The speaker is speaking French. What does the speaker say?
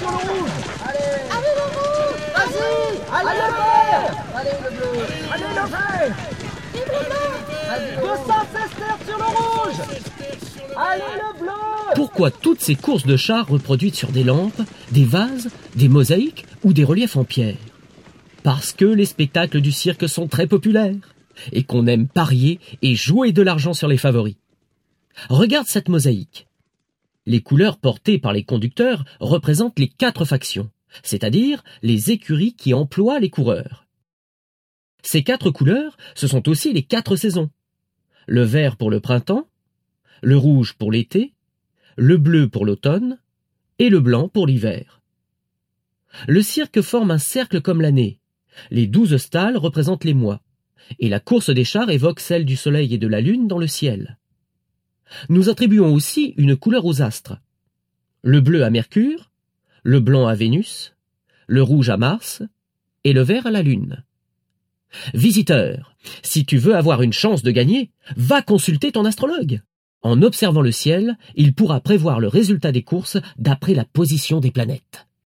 sur le rouge. Allez le rouge. Vas-y. Allez le vert. Allez le bleu. Allez le vert. Vive le bleu. 200 sesterces sur le rouge. Allez le bleu. Pourquoi toutes ces courses de chars reproduites sur des lampes, des vases, des mosaïques ou des reliefs en pierre? Parce que les spectacles du cirque sont très populaires et qu'on aime parier et jouer de l'argent sur les favoris. Regarde cette mosaïque. Les couleurs portées par les conducteurs représentent les 4 factions, c'est-à-dire les écuries qui emploient les coureurs. Ces 4 couleurs, ce sont aussi les 4 saisons. Le vert pour le printemps, le rouge pour l'été, le bleu pour l'automne et le blanc pour l'hiver. Le cirque forme un cercle comme l'année. Les 12 stalles représentent les mois, et la course des chars évoque celle du soleil et de la lune dans le ciel. Nous attribuons aussi une couleur aux astres. Le bleu à Mercure, le blanc à Vénus, le rouge à Mars et le vert à la Lune. Visiteur, si tu veux avoir une chance de gagner, va consulter ton astrologue. En observant le ciel, il pourra prévoir le résultat des courses d'après la position des planètes.